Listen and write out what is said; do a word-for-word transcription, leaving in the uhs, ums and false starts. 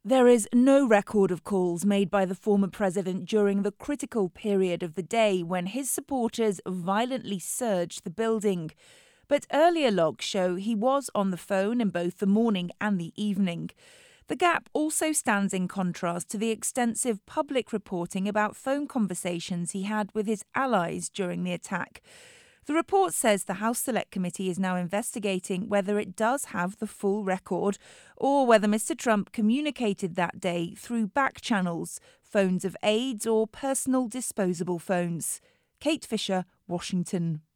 There is no record of calls made by the former president during the critical period of the day when his supporters violently surged the building. But earlier logs show he was on the phone in both the morning and the evening. The gap also stands in contrast to the extensive public reporting about phone conversations he had with his allies during the attack. The report says the House Select Committee is now investigating whether it does have the full record or whether Mister Trump communicated that day through back channels, phones of aides or personal disposable phones. Kate Fisher, Washington.